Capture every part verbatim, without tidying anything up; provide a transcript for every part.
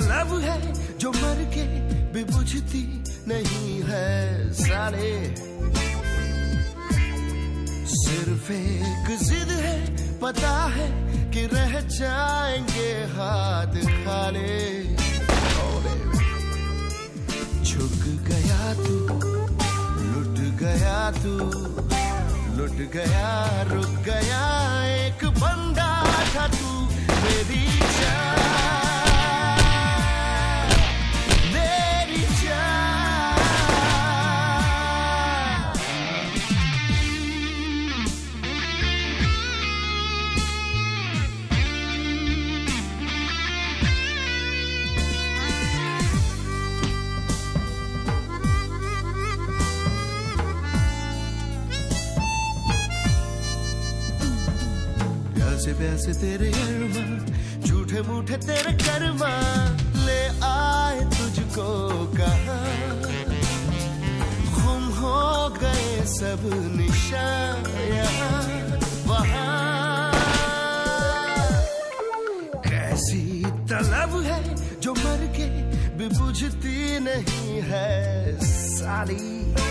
तलब है जो मर के भी बुझती नहीं है साले। सिर्फ एक जिद है, पता है कि रह जाएंगे हाथ खाली। झुक गया तू, लुट गया तू, लुट गया रुक गया, एक बंदा था तू मेरी जान, मेरी जान। प्यासे प्यासे तेरे अरमा, झूठे मूठे तेरे कर्मा, ले आए तुझको कहाँ। गुम हो गए सब निशान यहाँ वहाँ। कैसी तलब है जो मर के भी बुझती नहीं है साली।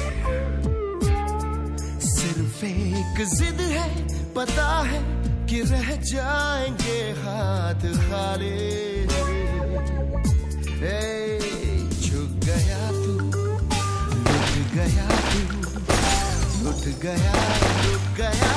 सिर्फ एक जिद है, पता है कि रह जाएंगे हाथ खाली। ए, झुक गया तू, लुट गया तू, लुट गया रुक गया,